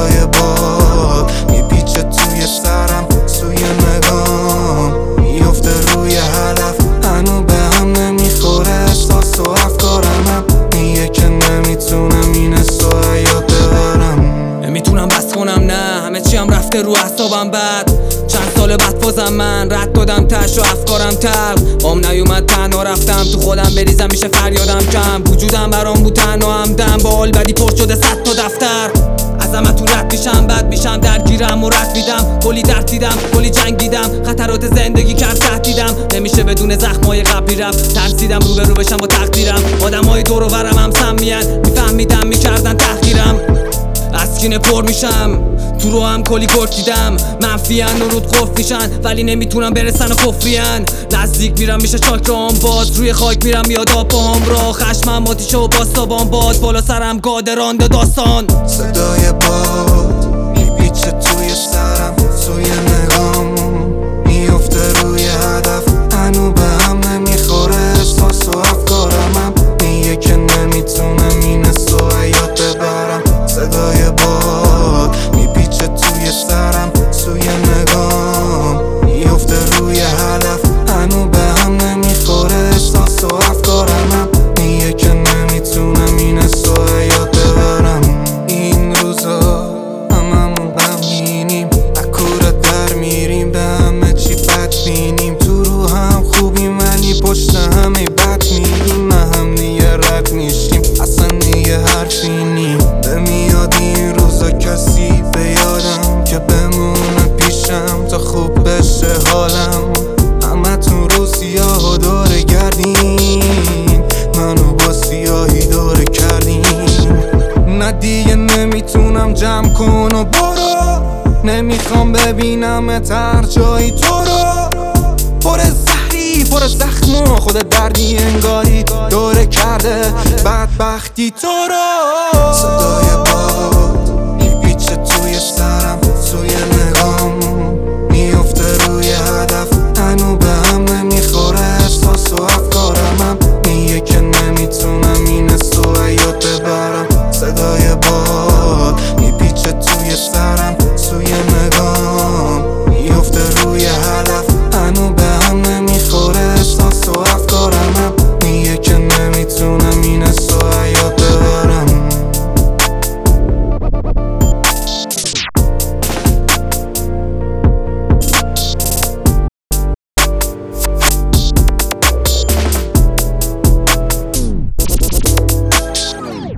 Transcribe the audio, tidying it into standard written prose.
صدای باد میپیچه توی سرم، سوی نگام میفته روی هدف. هنو به هم نمیخوره احساس و افکارم، میگه که نمیتونم این حسو حیات ببرم. نمیتونم بس کنم نه، همه چیم رفته رو اعصابم بد. چند سال بعد بازم من رد دادم تش و افکارم تلخ. بام نیومد تنها رفتم تو خودم بریزم، میشه فریادم کم. وجودم برام بود تنها همدم، با حال بدی پر شده 100 تا دفتر. عظمتون رد میشم، بد میشم، درگیرم و رد میدم. کلی درد دیدم، کلی جنگ دیدم، خطرات زندگی کرد تهدیدم. نمیشه بدون زخمای قبلی رفت، ترسیدم روبرو بشم با تقدیرم. آدمای دور و برم هم سمیان، میفهمیدم میکردن تحقیرم. از کینه پر میشم، تو رو هم کلی کرد دیدم. منفیان و رود خوف میشن ولی نمیتونم برسن و کفریان. نزدیک میرم میشه چاکرام باز، روی خاک میرم یادا پاهم را. خشمم آتیشه و باستابان باد، بالا سرم گادرانده داستان. صدای باد میپیچه توی سرم، سوی نگام میفته روی هدف. هنو به هم نمیخوره احساس و افکارم، میگه که نمیتونم این حسو حیات ببرم. صدای باد میپیچه توی سرم، سوی نگام میفته روی هدف. هنو به هم نمیخوره احساس و افکارم، میگه که نمیتونم این حسو حیات ببرم. این روزا هممون غمگینیم، اکورا در میریم، به همه چی بد بینیم. تو رو هم خوبیم ولی پشت همه بد میگیم. هم دیگه رد میشیم، اصلا دیگه حرفی نیم. نمیاد این روزا کسی به یادم که بمونه پیشم تا خوب بشه حالم. همه تون رو سیاه و دوره گردین، منو با سیاهی دوره کردین. نه دیگه نمیتونم جمع کن و برو، نمیخوام ببینم هر جایی تو رو. پر زهری پر زخم و خود دردی انگاری دوره کرده بدبختی تو رو. صدای باد